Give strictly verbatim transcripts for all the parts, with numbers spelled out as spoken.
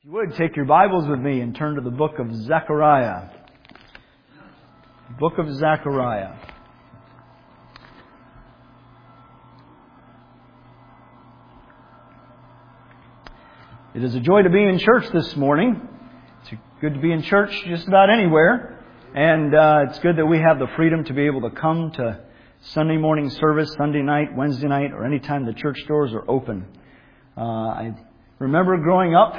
If you would, take your Bibles with me and turn to the book of Zechariah. Book of Zechariah. It is a joy to be in church this morning. It's good to be in church just about anywhere. And uh, it's good that we have the freedom to be able to come to Sunday morning service, Sunday night, Wednesday night, or any time the church doors are open. Uh, I remember growing up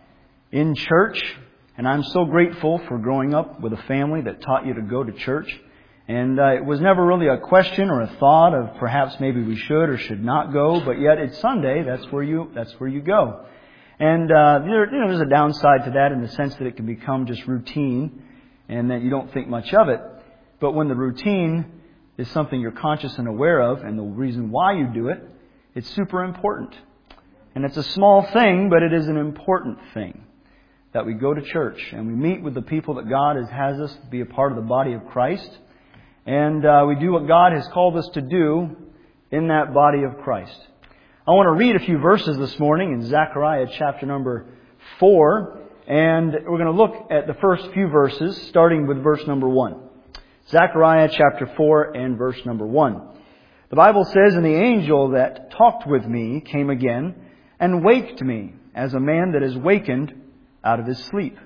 in church, and I'm so grateful for growing up with a family that taught you to go to church. And uh, it was never really a question or a thought of perhaps maybe we should or should not go, but yet it's Sunday. That's where you that's where you go. And uh, there, you know, there's a downside to that in the sense that it can become just routine, and that you don't think much of it. But when the routine is something you're conscious and aware of, and the reason why you do it, it's super important. And it's a small thing, but it is an important thing. That we go to church and we meet with the people that God has, has us to be a part of the body of Christ. And uh, we do what God has called us to do in that body of Christ. I want to read a few verses this morning in Zechariah chapter number four. And we're going to look at the first few verses, starting with verse number one. Zechariah chapter four and verse number one. The Bible says, "And the angel that talked with me came again and waked me as a man that is wakened out of his sleep,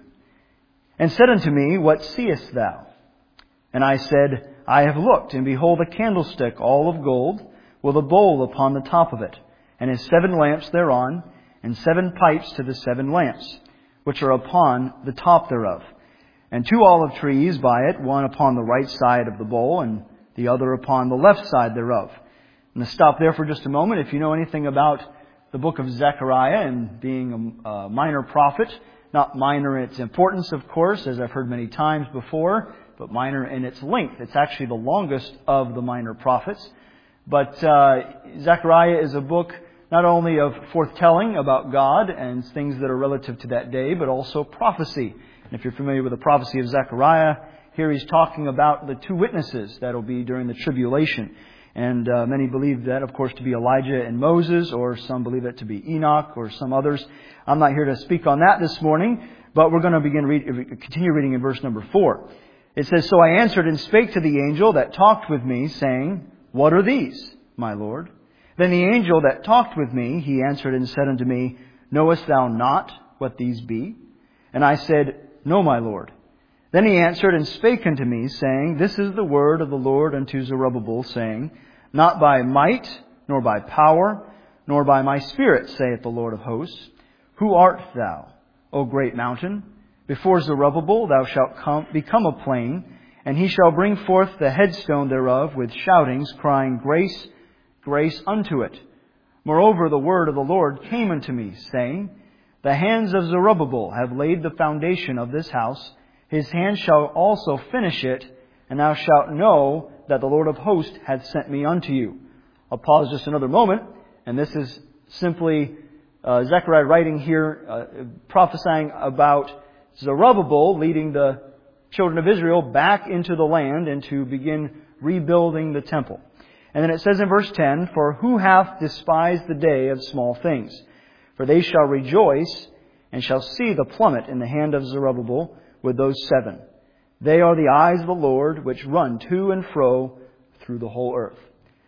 and said unto me, What seest thou? And I said, I have looked, and behold a candlestick all of gold, with a bowl upon the top of it, and his seven lamps thereon, and seven pipes to the seven lamps, which are upon the top thereof, and two olive trees by it, one upon the right side of the bowl, and the other upon the left side thereof." I'm going to stop there for just a moment. If you know anything about the book of Zechariah and being a, a minor prophet, not minor in its importance, of course, as I've heard many times before, but minor in its length. It's actually the longest of the minor prophets. But uh, Zechariah is a book not only of forthtelling about God and things that are relative to that day, but also prophecy. And if you're familiar with the prophecy of Zechariah, here he's talking about the two witnesses that will be during the tribulation. And uh, many believe that, of course, to be Elijah and Moses, or some believe it to be Enoch, or some others. I'm not here to speak on that this morning, but we're going to begin read, continue reading in verse number four. It says, "So I answered and spake to the angel that talked with me, saying, What are these, my Lord? Then the angel that talked with me, he answered and said unto me, Knowest thou not what these be? And I said, No, my Lord. Then he answered and spake unto me, saying, This is the word of the Lord unto Zerubbabel, saying, Not by might, nor by power, nor by my spirit, saith the Lord of hosts. Who art thou, O great mountain? Before Zerubbabel thou shalt come, become a plain, and he shall bring forth the headstone thereof with shoutings, crying, Grace, grace unto it. Moreover, the word of the Lord came unto me, saying, The hands of Zerubbabel have laid the foundation of this house. His hand shall also finish it, and thou shalt know that the Lord of hosts hath sent me unto you." I'll pause just another moment, and this is simply uh, Zechariah writing here, uh, prophesying about Zerubbabel leading the children of Israel back into the land and to begin rebuilding the temple. And then it says in verse ten, "For who hath despised the day of small things? For they shall rejoice, and shall see the plummet in the hand of Zerubbabel, with those seven. They are the eyes of the Lord, which run to and fro through the whole earth."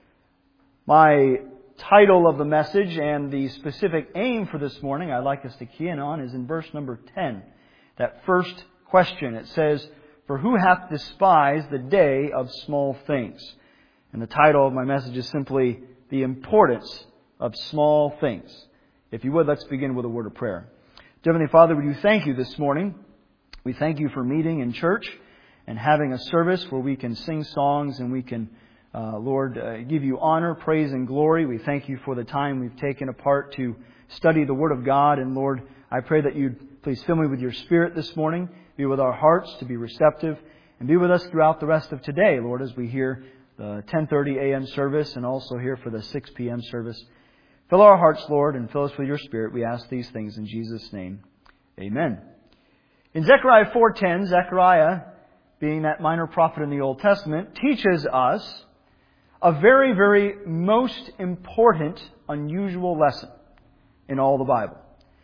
My title of the message and the specific aim for this morning I'd like us to key in on is in verse number ten. That first question. It says, "For who hath despised the day of small things?" And the title of my message is simply, "The Importance of Small Things." If you would, let's begin with a word of prayer. Dear Heavenly Father, we do thank you this morning. We thank you for meeting in church and having a service where we can sing songs and we can, uh, Lord, uh, give you honor, praise, and glory. We thank you for the time we've taken apart to study the Word of God. And Lord, I pray that you'd please fill me with your Spirit this morning. Be with our hearts to be receptive, and be with us throughout the rest of today, Lord, as we hear the ten thirty a.m. service and also here for the six p.m. service. Fill our hearts, Lord, and fill us with your Spirit. We ask these things in Jesus' name. Amen. In Zechariah four ten, Zechariah, being that minor prophet in the Old Testament, teaches us a very, very most important, unusual lesson in all the Bible.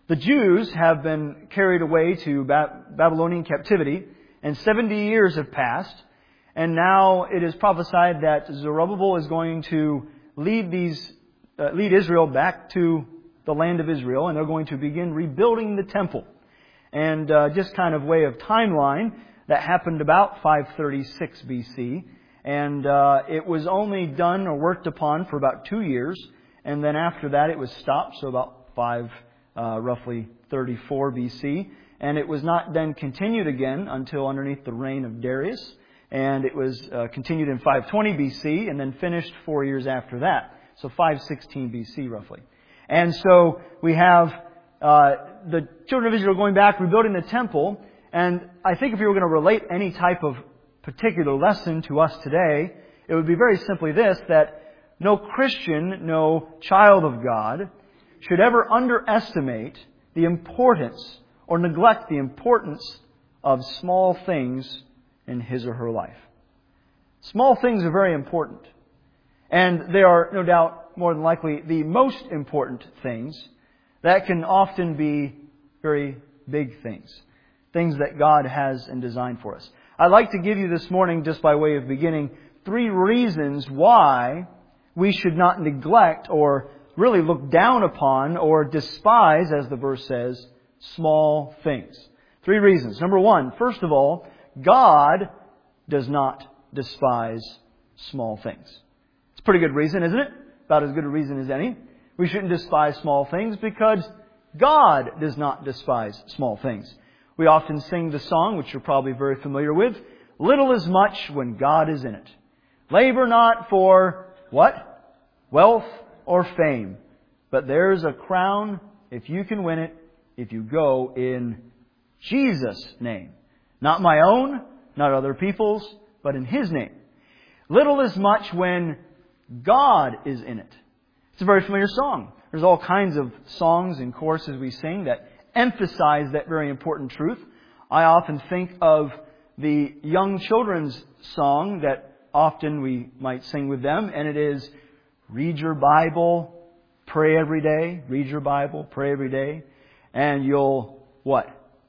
The Jews have been carried away to Babylonian captivity, and seventy years have passed, and now it is prophesied that Zerubbabel is going to lead these, uh, lead Israel back to the land of Israel, and they're going to begin rebuilding the temple. And uh, just kind of way of timeline, that happened about five thirty-six B C, and uh, it was only done or worked upon for about two years, and then after that it was stopped, so about five, uh, roughly thirty-four B C, and it was not then continued again until underneath the reign of Darius, and it was uh, continued in five twenty B C, and then finished four years after that, so five sixteen B C roughly. And so we have uh, the children of Israel going back, rebuilding the temple. And I think if you were going to relate any type of particular lesson to us today, it would be very simply this, that no Christian, no child of God should ever underestimate the importance or neglect the importance of small things in his or her life. Small things are very important. And they are, no doubt, more than likely, the most important things that can often be very big things. Things that God has and designed for us. I'd like to give you this morning, just by way of beginning, three reasons why we should not neglect or really look down upon or despise, as the verse says, small things. Three reasons. Number one, first of all, God does not despise small things. It's a pretty good reason, isn't it? About as good a reason as any. We shouldn't despise small things because God does not despise small things. We often sing the song, which you're probably very familiar with, little is much when God is in it. Labor not for what? Wealth or fame. But there's a crown if you can win it, if you go in Jesus' name. Not my own, not other people's, but in His name. Little is much when God is in it. It's a very familiar song. There's all kinds of songs and choruses we sing that emphasize that very important truth. I often think of the young children's song that often we might sing with them, and it is, read your Bible, pray every day. Read your Bible, pray every day, and you'll, what?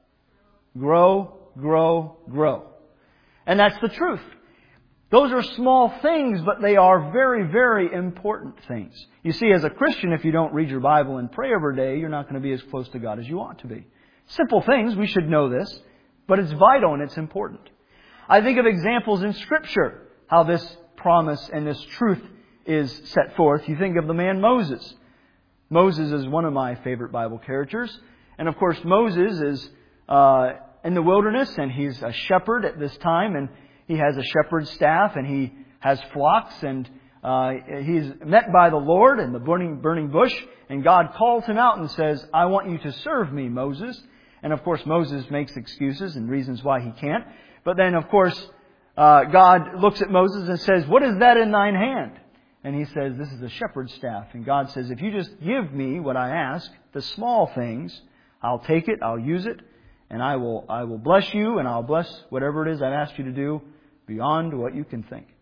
Grow, grow, grow. And that's the truth. Those are small things, but they are very, very important things. You see, as a Christian, if you don't read your Bible and pray every day, you're not going to be as close to God as you ought to be. Simple things, we should know this, but it's vital and it's important. I think of examples in Scripture, how this promise and this truth is set forth. You think of the man Moses. Moses is one of my favorite Bible characters. And of course, Moses is uh, in the wilderness, and he's a shepherd at this time, and he has a shepherd's staff, and he has flocks, and uh, he's met by the Lord in the burning burning bush, and God calls him out and says, I want you to serve me, Moses. And of course, Moses makes excuses and reasons why he can't. But then, of course, uh, God looks at Moses and says, what is that in thine hand? And he says, this is a shepherd's staff. And God says, if you just give me what I ask, the small things, I'll take it, I'll use it, and I will I will bless you, and I'll bless whatever it is I've asked you to do beyond what you can think.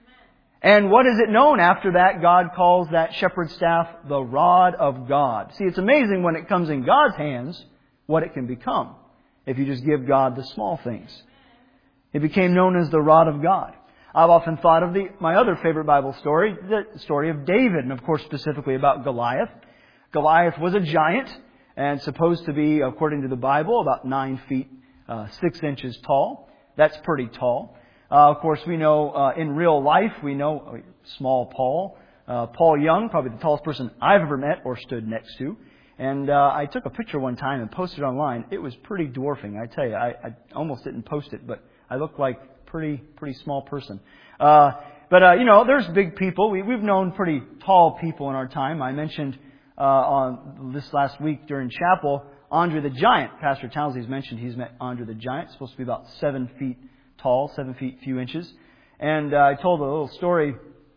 Amen. And what is it known after that? God calls that shepherd's staff the rod of God. See, it's amazing when it comes in God's hands what it can become if you just give God the small things. It became known as the rod of God. I've often thought of the my other favorite Bible story, the story of David, and of course specifically about Goliath. Goliath was a giant and supposed to be, according to the Bible, about nine feet, uh, six inches tall. That's pretty tall. Uh, of course, we know uh, in real life, we know uh, small Paul. Uh, Paul Young, probably the tallest person I've ever met or stood next to. And uh, I took a picture one time and posted it online. It was pretty dwarfing, I tell you. I, I almost didn't post it, but I looked like a pretty, pretty small person. Uh, but, uh, you know, there's big people. We, we've known pretty tall people in our time. I mentioned uh, on this last week during chapel, Andre the Giant. Pastor Townsley's mentioned he's met Andre the Giant. Supposed to be about seven feet tall, seven feet, few inches. And uh, I told a little story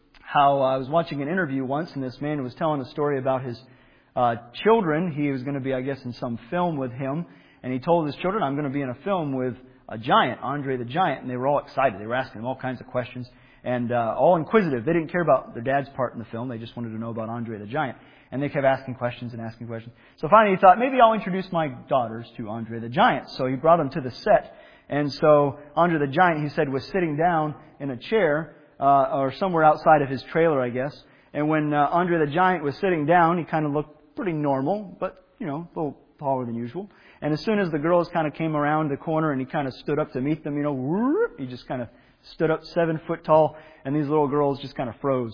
how I was watching an interview once, and this man was telling a story about his uh, children. He was going to be, I guess, in some film with him. And he told his children, I'm going to be in a film with a giant, Andre the Giant. And they were all excited. They were asking him all kinds of questions and uh, all inquisitive. They didn't care about their dad's part in the film. They just wanted to know about Andre the Giant. And they kept asking questions and asking questions. So finally he thought, maybe I'll introduce my daughters to Andre the Giant. So he brought them to the set. And so Andre the Giant, he said, was sitting down in a chair, uh, or somewhere outside of his trailer, I guess. And when uh, Andre the Giant was sitting down, he kind of looked pretty normal, but, you know, a little taller than usual. And as soon as the girls kind of came around the corner and he kind of stood up to meet them, you know, whoop, he just kind of stood up seven foot tall, and these little girls just kind of froze.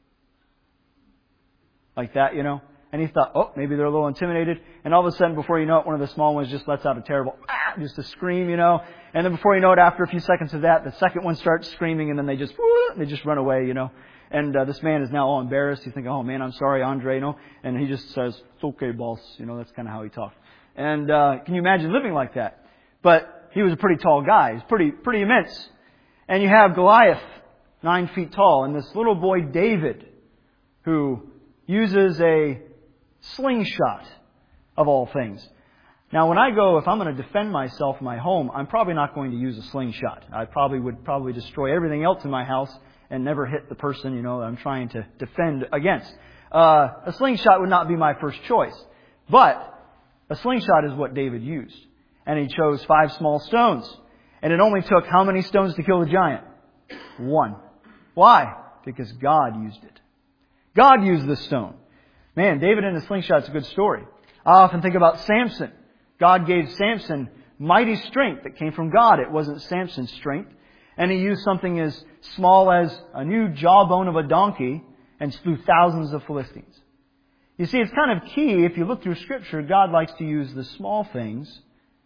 Like that, you know. And he thought, oh, maybe they're a little intimidated. And all of a sudden, before you know it, one of the small ones just lets out a terrible, ah, just a scream, you know. And then before you know it, after a few seconds of that, the second one starts screaming, and then they just, whoo, they just run away, you know. And uh, this man is now all embarrassed. He's thinking, oh man, I'm sorry, Andre, you know. And he just says, it's okay, boss. You know, that's kind of how he talks. And uh, can you imagine living like that? But he was a pretty tall guy. He's pretty, pretty immense. And you have Goliath, nine feet tall, and this little boy David, who uses a slingshot, of all things. Now, when I go, if I'm going to defend myself in my home, I'm probably not going to use a slingshot. I probably would probably destroy everything else in my house and never hit the person, you know, that I'm trying to defend against. Uh, a slingshot would not be my first choice. But a slingshot is what David used. And he chose five small stones. And it only took how many stones to kill the giant? One. Why? Because God used it. God used the stone. Man, David and the slingshot is a good story. I often think about Samson. God gave Samson mighty strength that came from God. It wasn't Samson's strength. And He used something as small as a new jawbone of a donkey and slew thousands of Philistines. You see, it's kind of key, if you look through Scripture, God likes to use the small things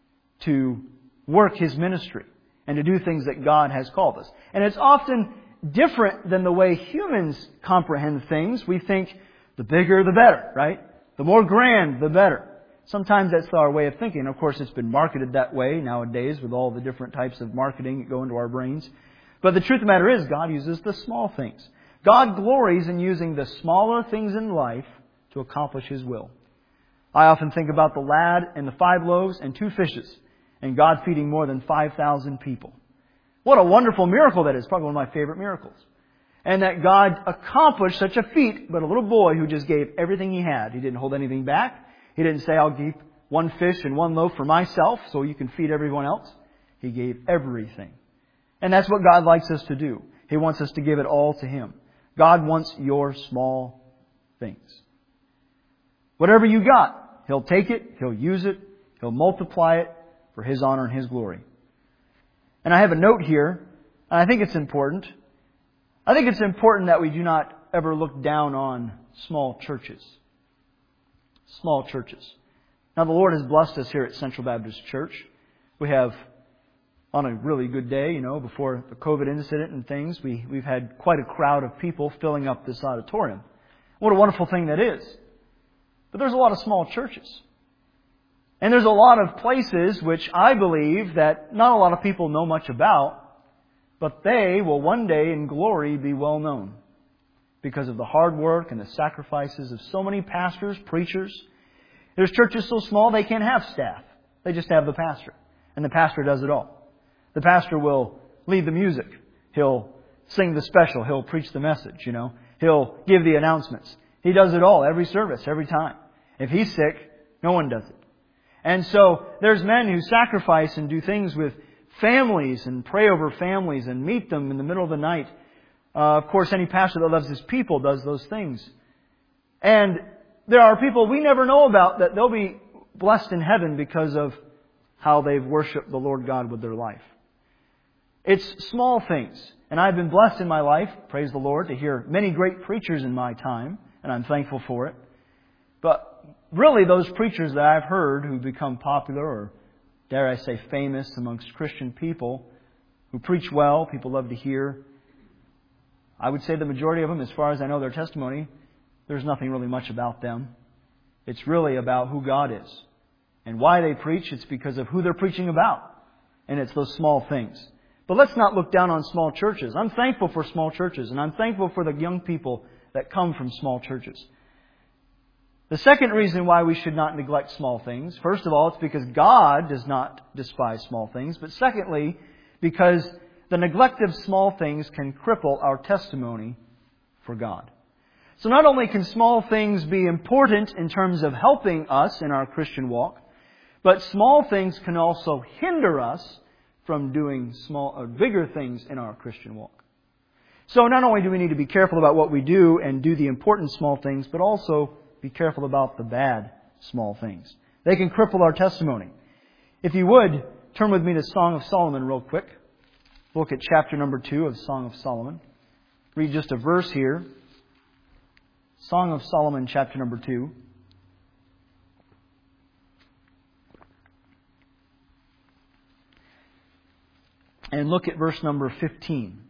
to work His ministry and to do things that God has called us. And it's often different than the way humans comprehend things. We think the bigger the better, right? The more grand, the better. Sometimes that's our way of thinking. Of course, it's been marketed that way nowadays with all the different types of marketing that go into our brains. But the truth of the matter is, God uses the small things. God glories in using the smaller things in life to accomplish His will. I often think about the lad and the five loaves and two fishes, and God feeding more than five thousand people. What a wonderful miracle that is. Probably one of my favorite miracles. And that God accomplished such a feat, but a little boy who just gave everything he had. He didn't hold anything back. He didn't say, I'll keep one fish and one loaf for myself so you can feed everyone else. He gave everything. And that's what God likes us to do. He wants us to give it all to Him. God wants your small things. Whatever you got, He'll take it, He'll use it, He'll multiply it for His honor and His glory. And I have a note here, and I think it's important. I think it's important that we do not ever look down on small churches. Small churches. Now, the Lord has blessed us here at Central Baptist Church. We have, on a really good day, you know, before the COVID incident and things, we, we've had quite a crowd of people filling up this auditorium. What a wonderful thing that is. But there's a lot of small churches. And there's a lot of places which I believe that not a lot of people know much about, but they will one day in glory be well known because of the hard work and the sacrifices of so many pastors, preachers. There's churches so small they can't have staff. They just have the pastor. And the pastor does it all. The pastor will lead the music. He'll sing the special. He'll preach the message, you know. He'll give the announcements. He does it all, every service, every time. If he's sick, no one does it. And so there's men who sacrifice and do things with families and pray over families and meet them in the middle of the night. Uh, of course, any pastor that loves his people does those things. And there are people we never know about that they'll be blessed in heaven because of how they've worshiped the Lord God with their life. It's small things. And I've been blessed in my life, praise the Lord, to hear many great preachers in my time. And I'm thankful for it. But really, those preachers that I've heard who become popular or, dare I say, famous amongst Christian people who preach well, people love to hear, I would say the majority of them, as far as I know their testimony, there's nothing really much about them. It's really about who God is. And why they preach, it's because of who they're preaching about. And it's those small things. But let's not look down on small churches. I'm thankful for small churches, and I'm thankful for the young people that come from small churches. The second reason why we should not neglect small things, first of all, it's because God does not despise small things. But secondly, because the neglect of small things can cripple our testimony for God. So not only can small things be important in terms of helping us in our Christian walk, but small things can also hinder us from doing small or bigger things in our Christian walk. So not only do we need to be careful about what we do and do the important small things, but also be careful about the bad small things. They can cripple our testimony. If you would, turn with me to Song of Solomon real quick. Look at chapter number two of Song of Solomon. Read just a verse here. Song of Solomon, chapter number two. And look at verse number fifteen.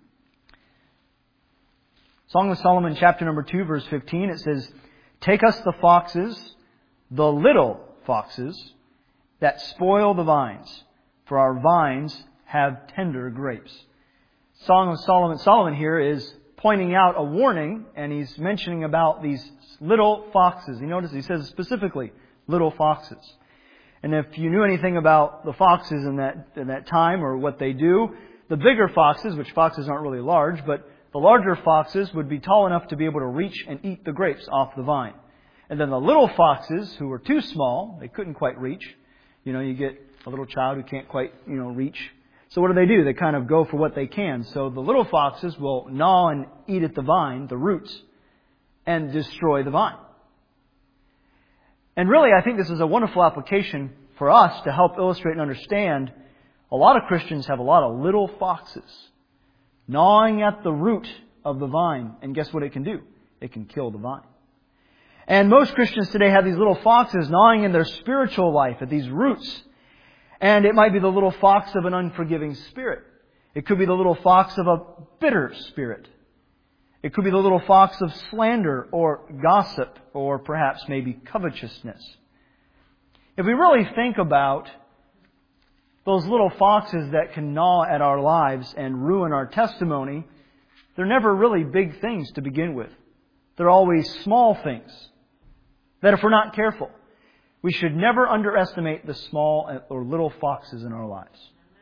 Song of Solomon, chapter number two, verse fifteen. It says, "Take us the foxes, the little foxes, that spoil the vines, for our vines have tender grapes." Song of Solomon. Solomon here is pointing out a warning, and he's mentioning about these little foxes. You notice he says specifically, little foxes. And if you knew anything about the foxes in that, in that time or what they do, the bigger foxes, which foxes aren't really large, but the larger foxes would be tall enough to be able to reach and eat the grapes off the vine. And then the little foxes, who were too small, they couldn't quite reach. You know, you get a little child who can't quite, you know, reach. So what do they do? They kind of go for what they can. So the little foxes will gnaw and eat at the vine, the roots, and destroy the vine. And really, I think this is a wonderful application for us to help illustrate and understand. A lot of Christians have a lot of little foxes gnawing at the root of the vine. And guess what it can do? It can kill the vine. And most Christians today have these little foxes gnawing in their spiritual life at these roots. And it might be the little fox of an unforgiving spirit. It could be the little fox of a bitter spirit. It could be the little fox of slander or gossip or perhaps maybe covetousness. If we really think about those little foxes that can gnaw at our lives and ruin our testimony, they're never really big things to begin with. They're always small things that if we're not careful, we should never underestimate the small or little foxes in our lives.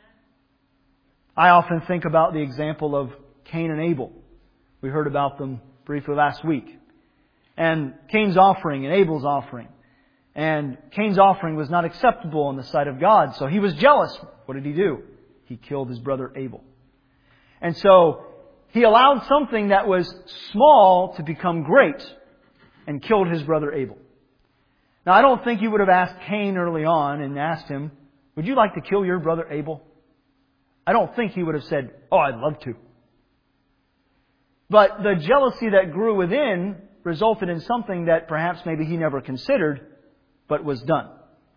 I often think about the example of Cain and Abel. We heard about them briefly last week. And Cain's offering and Abel's offering. And Cain's offering was not acceptable in the sight of God, so he was jealous. What did he do? He killed his brother Abel. And so he allowed something that was small to become great and killed his brother Abel. Now, I don't think you would have asked Cain early on and asked him, "Would you like to kill your brother Abel?" I don't think he would have said, "Oh, I'd love to." But the jealousy that grew within resulted in something that perhaps maybe he never considered, but was done.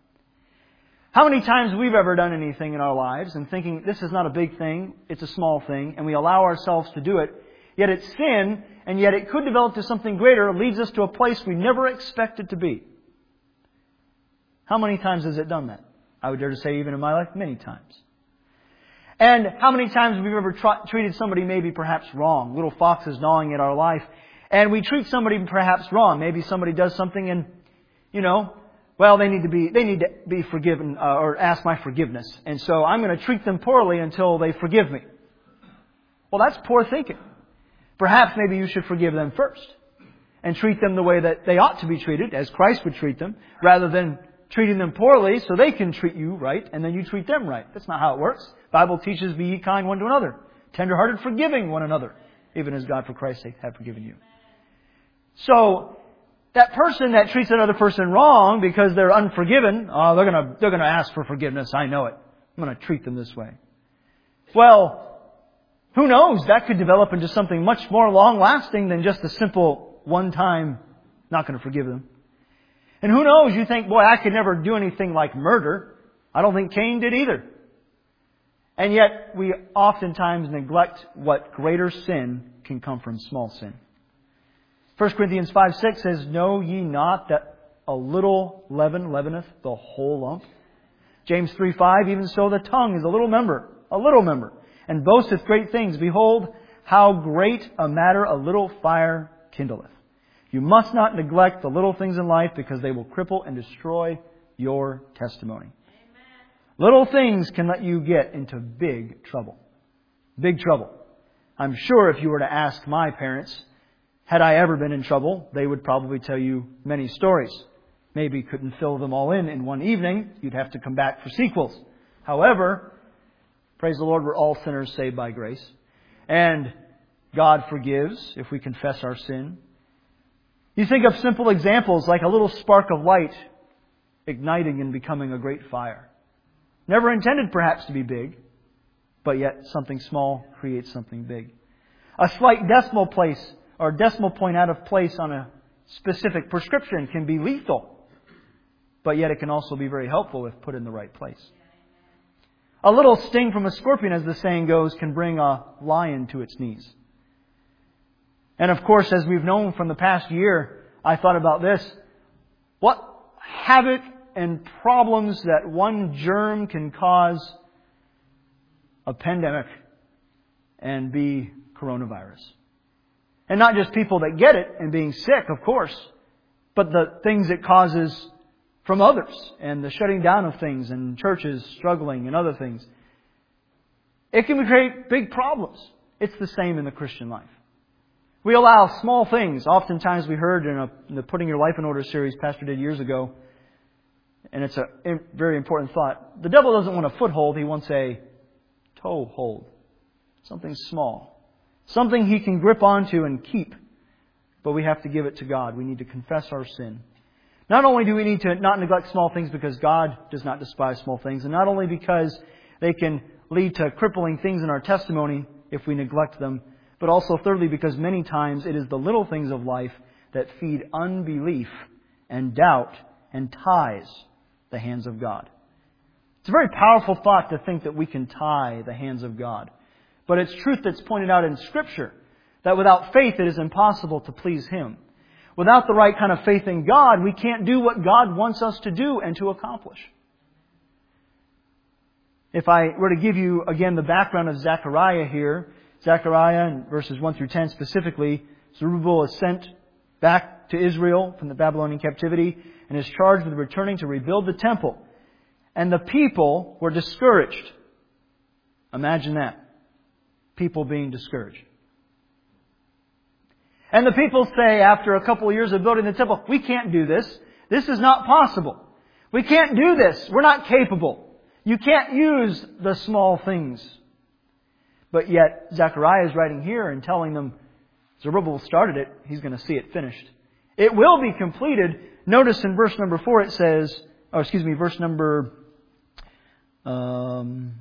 How many times we've ever done anything in our lives and thinking, this is not a big thing, it's a small thing, and we allow ourselves to do it, yet it's sin, and yet it could develop to something greater, it leads us to a place we never expected to be. How many times has it done that? I would dare to say even in my life, many times. And how many times have we ever tra- treated somebody maybe perhaps wrong? Little foxes gnawing at our life. And we treat somebody perhaps wrong. Maybe somebody does something and, you know, well, they need to be, they need to be forgiven uh, or ask my forgiveness. And so I'm going to treat them poorly until they forgive me. Well, that's poor thinking. Perhaps maybe you should forgive them first and treat them the way that they ought to be treated, as Christ would treat them, rather than treating them poorly so they can treat you right and then you treat them right. That's not how it works. The Bible teaches, be ye kind one to another, tender-hearted, forgiving one another, even as God for Christ's sake have forgiven you. So, that person that treats another person wrong because they're unforgiven, oh, they're gonna, they're gonna ask for forgiveness, I know it. I'm gonna treat them this way. Well, who knows? That could develop into something much more long-lasting than just a simple one-time, not gonna forgive them. And who knows, you think, boy, I could never do anything like murder. I don't think Cain did either. And yet, we oftentimes neglect what greater sin can come from small sin. First Corinthians five six says, "Know ye not that a little leaven leaveneth the whole lump?" James three five, "Even so the tongue is a little member, a little member, and boasteth great things. Behold, how great a matter a little fire kindleth." You must not neglect the little things in life because they will cripple and destroy your testimony. Amen. Little things can let you get into big trouble. Big trouble. I'm sure if you were to ask my parents, Had I ever been in trouble, they would probably tell you many stories. Maybe couldn't fill them all in in one evening. You'd have to come back for sequels. However, praise the Lord, we're all sinners saved by grace. And God forgives if we confess our sin. You think of simple examples like a little spark of light igniting and becoming a great fire. Never intended perhaps to be big, but yet something small creates something big. A slight decimal place or decimal point out of place on a specific prescription can be lethal, but yet it can also be very helpful if put in the right place. A little sting from a scorpion, as the saying goes, can bring a lion to its knees. And of course, as we've known from the past year, I thought about this. What havoc and problems that one germ can cause a pandemic and be coronavirus. And not just people that get it and being sick, of course, but the things it causes from others and the shutting down of things and churches struggling and other things. It can create big problems. It's the same in the Christian life. We allow small things. Oftentimes we heard in, a, in the Putting Your Life in Order series Pastor did years ago, and it's a very important thought. The devil doesn't want a foothold. He wants a toehold. Something small. Something he can grip onto and keep. But we have to give it to God. We need to confess our sin. Not only do we need to not neglect small things because God does not despise small things, and not only because they can lead to crippling things in our testimony if we neglect them, but also thirdly because many times it is the little things of life that feed unbelief and doubt and ties the hands of God. It's a very powerful thought to think that we can tie the hands of God. But it's truth that's pointed out in Scripture, that without faith it is impossible to please Him. Without the right kind of faith in God, we can't do what God wants us to do and to accomplish. If I were to give you, again, the background of Zechariah here, Zechariah in verses one through ten specifically, Zerubbabel is sent back to Israel from the Babylonian captivity and is charged with returning to rebuild the temple. And the people were discouraged. Imagine that. People being discouraged. And the people say, after a couple of years of building the temple, we can't do this. This is not possible. We can't do this. We're not capable. You can't use the small things. But yet, Zechariah is writing here and telling them, Zerubbabel started it. He's going to see it finished. It will be completed. Notice in verse number four it says, oh, excuse me, verse number um,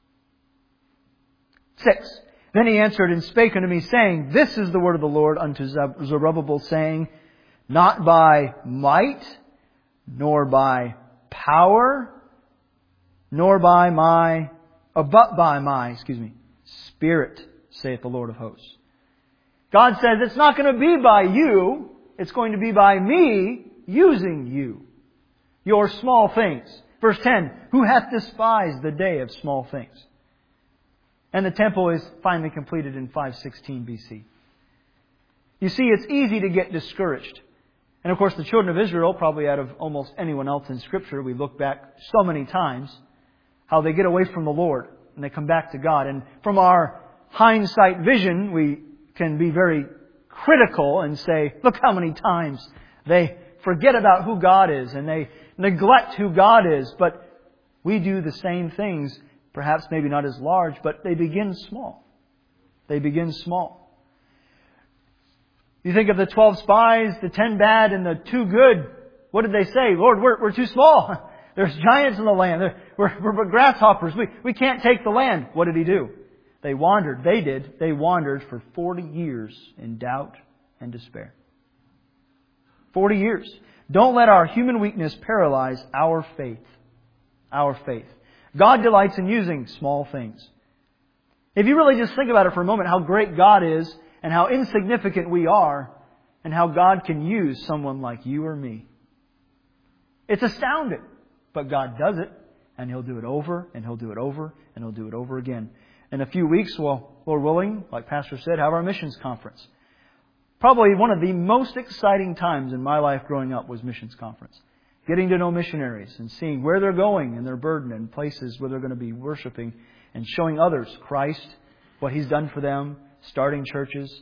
six. Then he answered and spake unto me, saying, This is the word of the Lord unto Zerubbabel, saying, Not by might, nor by power, nor by my, or but by my, excuse me, Spirit, saith the Lord of hosts. God says it's not going to be by you, it's going to be by me using you. Your small things. Verse ten, Who hath despised the day of small things? And the temple is finally completed in five sixteen B C. You see, it's easy to get discouraged. And of course, the children of Israel, probably out of almost anyone else in Scripture, we look back so many times, how they get away from the Lord and they come back to God. And from our hindsight vision, we can be very critical and say, look how many times they forget about who God is and they neglect who God is. But we do the same things. Perhaps maybe not as large, but they begin small. They begin small. You think of the twelve spies, the ten bad and the two good. What did they say? Lord, we're, we're too small. There's giants in the land. We're, we're grasshoppers. We, we can't take the land. What did He do? They wandered. They did. They wandered for forty years in doubt and despair. forty years. Don't let our human weakness paralyze our faith. Our faith. God delights in using small things. If you really just think about it for a moment, how great God is and how insignificant we are and how God can use someone like you or me. It's astounding. But God does it, and He'll do it over, and He'll do it over, and He'll do it over again. In a few weeks, well, Lord willing, like Pastor said, have our missions conference. Probably one of the most exciting times in my life growing up was missions conference. Getting to know missionaries and seeing where they're going and their burden and places where they're going to be worshiping and showing others Christ, what He's done for them, starting churches.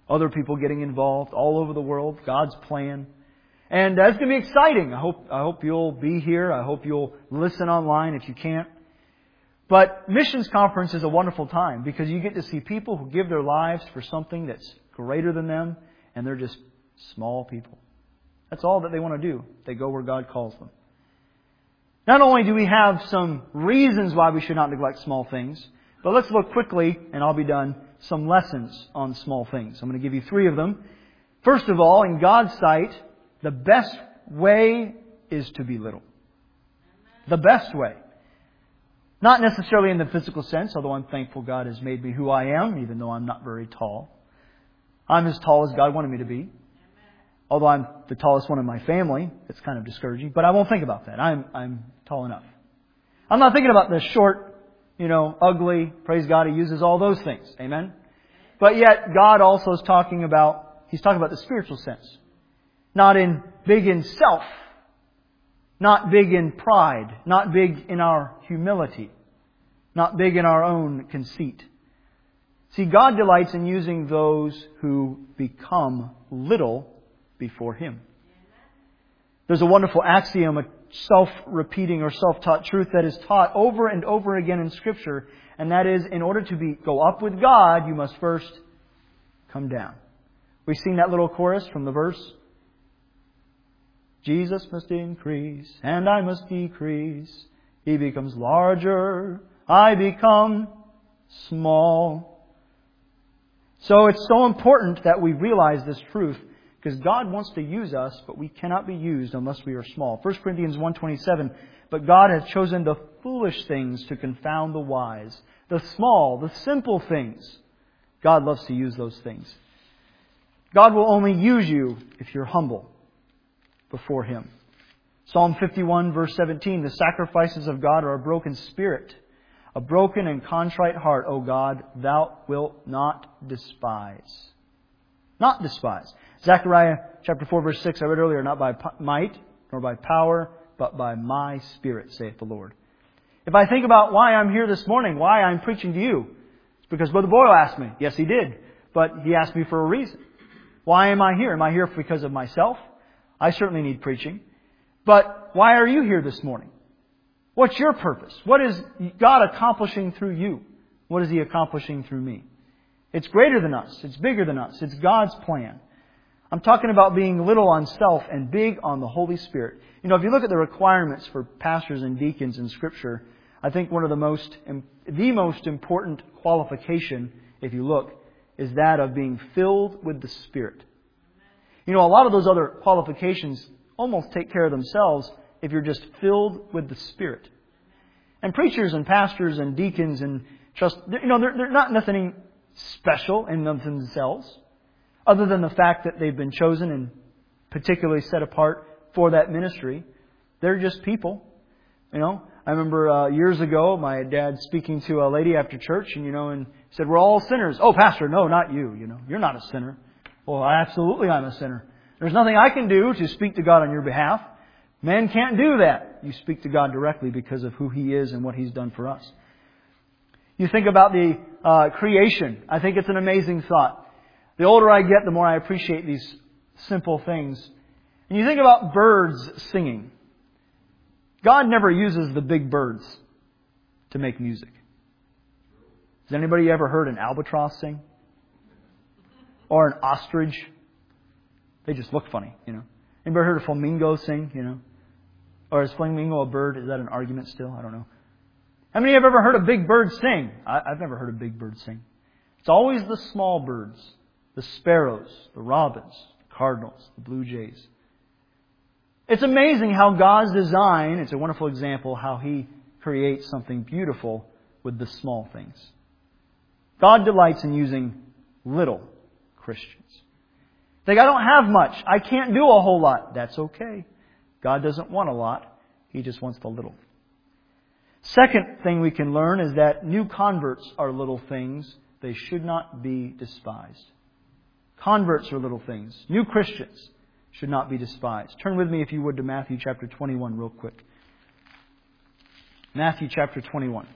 Other people getting involved all over the world. God's plan. And that's going to be exciting. I hope, I hope you'll be here. I hope you'll listen online if you can't. But Missions Conference is a wonderful time because you get to see people who give their lives for something that's greater than them, and they're just small people. That's all that they want to do. They go where God calls them. Not only do we have some reasons why we should not neglect small things, but let's look quickly, and I'll be done, some lessons on small things. I'm going to give you three of them. First of all, in God's sight, the best way is to be little. The best way. Not necessarily in the physical sense, although I'm thankful God has made me who I am, even though I'm not very tall. I'm as tall as God wanted me to be. Although I'm the tallest one in my family, it's kind of discouraging. But I won't think about that. I'm I'm tall enough. I'm not thinking about the short, you know, ugly. Praise God, He uses all those things. Amen? But yet, God also is talking about, He's talking about the spiritual sense. Not in big in self. Not big in pride. Not big in our humility. Not big in our own conceit. See, God delights in using those who become little before Him. There's a wonderful axiom, a self-repeating or self-taught truth that is taught over and over again in Scripture, and that is, in order to be go up with God, you must first come down. We've seen that little chorus from the verse. Jesus must increase, and I must decrease. He becomes larger, I become small. So it's so important that we realize this truth, because God wants to use us, but we cannot be used unless we are small. First Corinthians one twenty-seven, but God has chosen the foolish things to confound the wise. The small, the simple things. God loves to use those things. God will only use you if you're humble before Him. Psalm fifty-one verse seventeen, the sacrifices of God are a broken spirit, a broken and contrite heart, O God, Thou wilt not despise. Not despise. Zechariah chapter four verse six, I read earlier, not by might nor by power, but by my Spirit, saith the Lord. If I think about why I'm here this morning, why I'm preaching to you, it's because Brother Boyle asked me. Yes, he did. But he asked me for a reason. Why am I here? Am I here because of myself? I certainly need preaching. But why are you here this morning? What's your purpose? What is God accomplishing through you? What is He accomplishing through me? It's greater than us. It's bigger than us. It's God's plan. I'm talking about being little on self and big on the Holy Spirit. You know, if you look at the requirements for pastors and deacons in Scripture, I think one of the most, the most important qualification, if you look, is that of being filled with the Spirit. You know, a lot of those other qualifications almost take care of themselves if you're just filled with the Spirit. And preachers and pastors and deacons and trust, you know, they're, they're not nothing special in themselves, other than the fact that they've been chosen and particularly set apart for that ministry. They're just people. You know, I remember uh, years ago, my dad speaking to a lady after church, and you know, and said, "We're all sinners." "Oh, Pastor, no, not you. You know, you're not a sinner." "Well, absolutely, I'm a sinner. There's nothing I can do to speak to God on your behalf. Man can't do that." You speak to God directly because of who He is and what He's done for us. You think about the uh, creation. I think it's an amazing thought. The older I get, the more I appreciate these simple things. And you think about birds singing. God never uses the big birds to make music. Has anybody ever heard an albatross sing? Or an ostrich? They just look funny, you know. Anybody heard a flamingo sing, you know? Or is flamingo a bird? Is that an argument still? I don't know. How many have ever heard a big bird sing? I, I've never heard a big bird sing. It's always the small birds. The sparrows, the robins, the cardinals, the blue jays. It's amazing how God's design, it's a wonderful example how He creates something beautiful with the small things. God delights in using little Christians. Think, I don't have much. I can't do a whole lot. That's okay. God doesn't want a lot. He just wants the little. Second thing we can learn is that new converts are little things. They should not be despised. Converts are little things. New Christians should not be despised. Turn with me, if you would, to Matthew chapter twenty-one real quick. Matthew chapter twenty-one.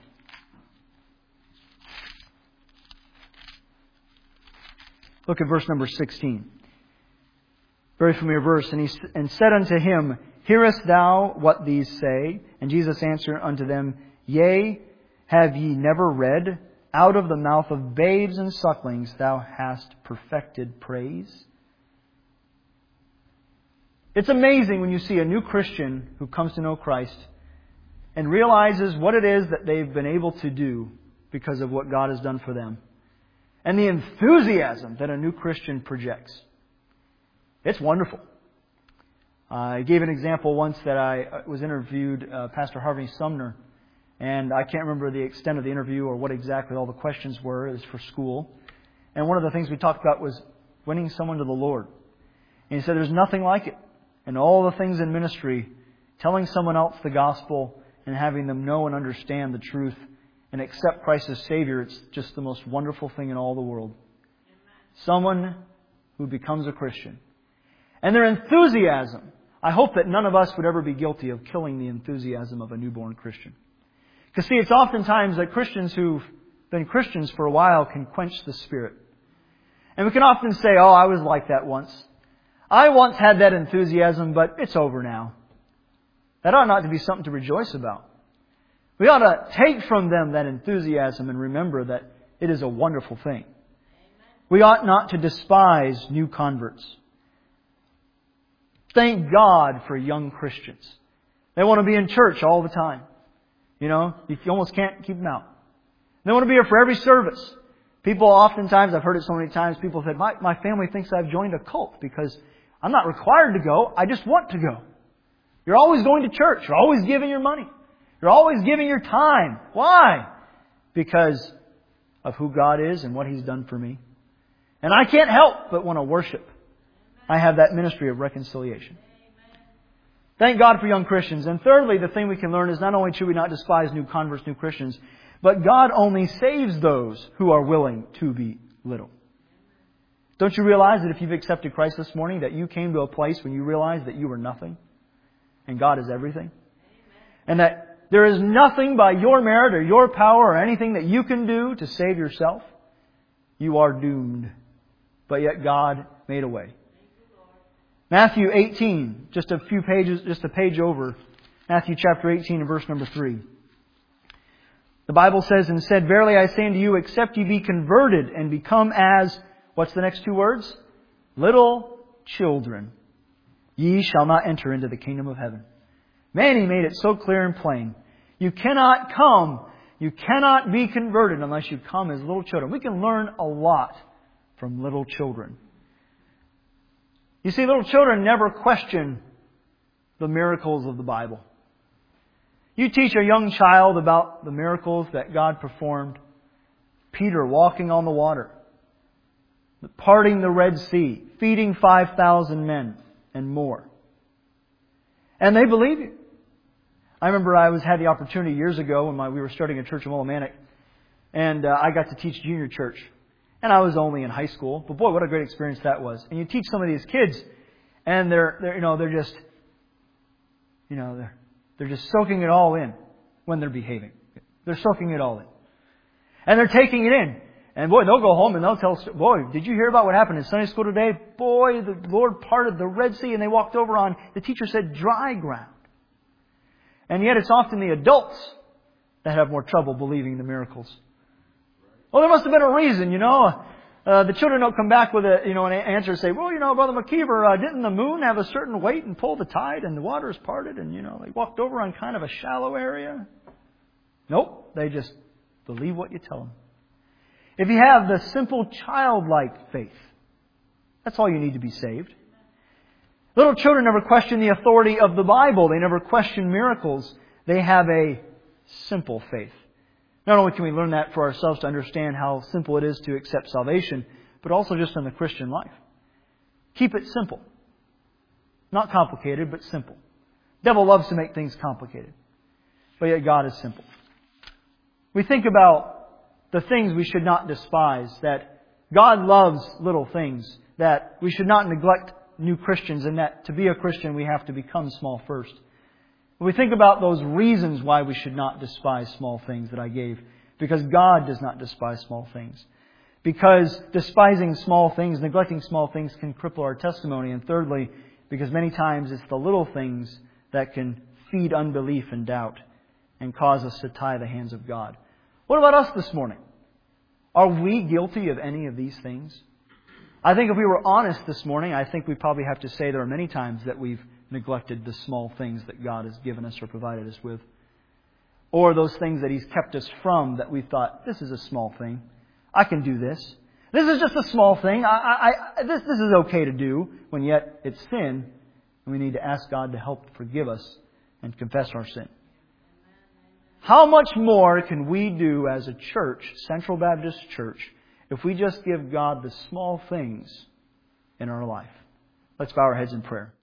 Look at verse number sixteen. Very familiar verse. And he and said unto him, Hearest thou what these say? And Jesus answered unto them, Yea, have ye never read, Out of the mouth of babes and sucklings thou hast perfected praise? It's amazing when you see a new Christian who comes to know Christ and realizes what it is that they've been able to do because of what God has done for them. And the enthusiasm that a new Christian projects. It's wonderful. I gave an example once that I was interviewed uh, Pastor Harvey Sumner, and I can't remember the extent of the interview or what exactly all the questions were. It was for school. And one of the things we talked about was winning someone to the Lord. And he said there's nothing like it. And all the things in ministry, telling someone else the gospel and having them know and understand the truth and accept Christ as Savior, it's just the most wonderful thing in all the world. Someone who becomes a Christian. And their enthusiasm. I hope that none of us would ever be guilty of killing the enthusiasm of a newborn Christian. Because see, it's oftentimes that Christians who've been Christians for a while can quench the Spirit. And we can often say, oh, I was like that once. I once had that enthusiasm, but it's over now. That ought not to be something to rejoice about. We ought to take from them that enthusiasm and remember that it is a wonderful thing. We ought not to despise new converts. Thank God for young Christians. They want to be in church all the time. You know, you almost can't keep them out. They want to be here for every service. People oftentimes, I've heard it so many times, people said, my, my family thinks I've joined a cult because I'm not required to go. I just want to go. You're always going to church. You're always giving your money. You're always giving your time. Why? Because of who God is and what He's done for me. And I can't help but want to worship. I have that ministry of reconciliation. Thank God for young Christians. And thirdly, the thing we can learn is not only should we not despise new converts, new Christians, but God only saves those who are willing to be little. Don't you realize that if you've accepted Christ this morning, that you came to a place when you realized that you were nothing and God is everything? And that there is nothing by your merit or your power or anything that you can do to save yourself. You are doomed. But yet God made a way. Matthew eighteen, just a few pages, just a page over. Matthew chapter eighteen and verse number three. The Bible says, and said, Verily I say unto you, except ye be converted and become as, what's the next two words? Little children, ye shall not enter into the kingdom of heaven. Man, He made it so clear and plain. You cannot come, you cannot be converted unless you come as little children. We can learn a lot from little children. You see, little children never question the miracles of the Bible. You teach a young child about the miracles that God performed. Peter walking on the water, parting the Red Sea, feeding five thousand men and more. And they believe you. I remember I was had the opportunity years ago when my, we were starting a church in Willimantic, and uh, I got to teach junior church. And I was only in high school, but boy, what a great experience that was. And you teach some of these kids, and they're, they're you know, they're just, you know, they're, they're just soaking it all in when they're behaving. They're soaking it all in. And they're taking it in. And boy, they'll go home and they'll tell, boy, did you hear about what happened in Sunday school today? Boy, the Lord parted the Red Sea and they walked over on, the teacher said, dry ground. And yet it's often the adults that have more trouble believing the miracles. Well, there must have been a reason, you know. Uh, the children don't come back with a, you know, an answer and say, well, you know, Brother McKeever, uh, didn't the moon have a certain weight and pull the tide and the water is parted and, you know, they walked over on kind of a shallow area? Nope. They just believe what you tell them. If you have the simple childlike faith, that's all you need to be saved. Little children never question the authority of the Bible. They never question miracles. They have a simple faith. Not only can we learn that for ourselves to understand how simple it is to accept salvation, but also just in the Christian life. Keep it simple. Not complicated, but simple. The devil loves to make things complicated. But yet God is simple. We think about the things we should not despise, that God loves little things, that we should not neglect new Christians, and that to be a Christian we have to become small first. When we think about those reasons why we should not despise small things that I gave, because God does not despise small things. Because despising small things, neglecting small things can cripple our testimony. And thirdly, because many times it's the little things that can feed unbelief and doubt and cause us to tie the hands of God. What about us this morning? Are we guilty of any of these things? I think if we were honest this morning, I think we probably have to say there are many times that we've neglected the small things that God has given us or provided us with. Or those things that He's kept us from that we thought, this is a small thing. I can do this. This is just a small thing. I, I, I, this, this is okay to do, when yet it's sin. And we need to ask God to help forgive us and confess our sin. How much more can we do as a church, Central Baptist Church, if we just give God the small things in our life? Let's bow our heads in prayer.